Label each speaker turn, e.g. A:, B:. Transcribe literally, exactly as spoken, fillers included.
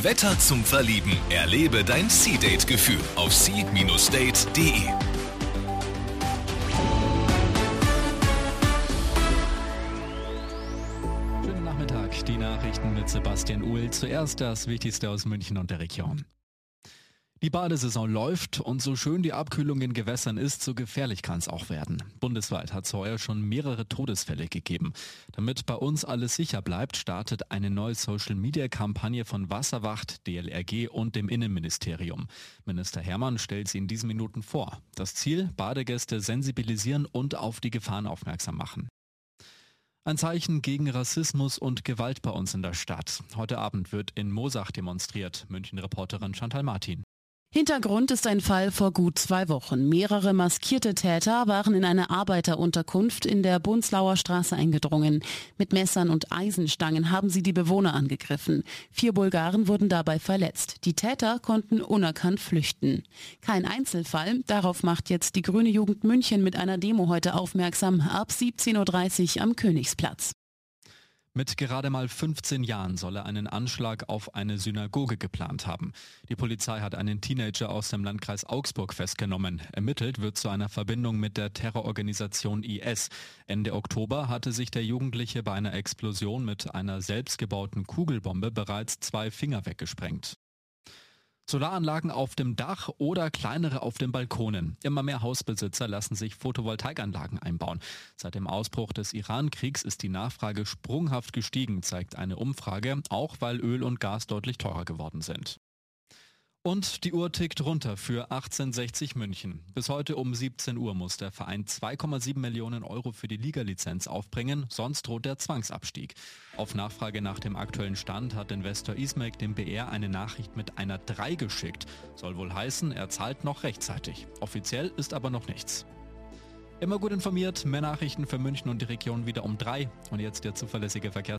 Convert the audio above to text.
A: Wetter zum Verlieben. Erlebe dein Sea-Date-Gefühl auf sea Date punkt de.
B: Schönen Nachmittag, die Nachrichten mit Sebastian Uhl. Zuerst das Wichtigste aus München und der Region. Die Badesaison läuft und so schön die Abkühlung in Gewässern ist, so gefährlich kann es auch werden. Bundesweit hat es heuer schon mehrere Todesfälle gegeben. Damit bei uns alles sicher bleibt, startet eine neue Social-Media-Kampagne von Wasserwacht, D L R G und dem Innenministerium. Minister Hermann stellt sie in diesen Minuten vor. Das Ziel: Badegäste sensibilisieren und auf die Gefahren aufmerksam machen. Ein Zeichen gegen Rassismus und Gewalt bei uns in der Stadt. Heute Abend wird in Moosach demonstriert. München-Reporterin Chantal Martin.
C: Hintergrund ist ein Fall vor gut zwei Wochen. Mehrere maskierte Täter waren in eine Arbeiterunterkunft in der Bunzlauer Straße eingedrungen. Mit Messern und Eisenstangen haben sie die Bewohner angegriffen. Vier Bulgaren wurden dabei verletzt. Die Täter konnten unerkannt flüchten. Kein Einzelfall, darauf macht jetzt die Grüne Jugend München mit einer Demo heute aufmerksam, ab siebzehn Uhr dreißig am Königsplatz.
B: Mit gerade mal fünfzehn Jahren soll er einen Anschlag auf eine Synagoge geplant haben. Die Polizei hat einen Teenager aus dem Landkreis Augsburg festgenommen. Ermittelt wird zu einer Verbindung mit der Terrororganisation I S. Ende Oktober hatte sich der Jugendliche bei einer Explosion mit einer selbstgebauten Kugelbombe bereits zwei Finger weggesprengt. Solaranlagen auf dem Dach oder kleinere auf den Balkonen. Immer mehr Hausbesitzer lassen sich Photovoltaikanlagen einbauen. Seit dem Ausbruch des Iran-Kriegs ist die Nachfrage sprunghaft gestiegen, zeigt eine Umfrage, auch weil Öl und Gas deutlich teurer geworden sind. Und die Uhr tickt runter für achtzehnhundertsechzig München. Bis heute um siebzehn Uhr muss der Verein zwei Komma sieben Millionen Euro für die Ligalizenz aufbringen, sonst droht der Zwangsabstieg. Auf Nachfrage nach dem aktuellen Stand hat Investor Ismek dem B R eine Nachricht mit einer drei geschickt. Soll wohl heißen, er zahlt noch rechtzeitig. Offiziell ist aber noch nichts. Immer gut informiert, mehr Nachrichten für München und die Region wieder um drei. Und jetzt der zuverlässige Verkehr.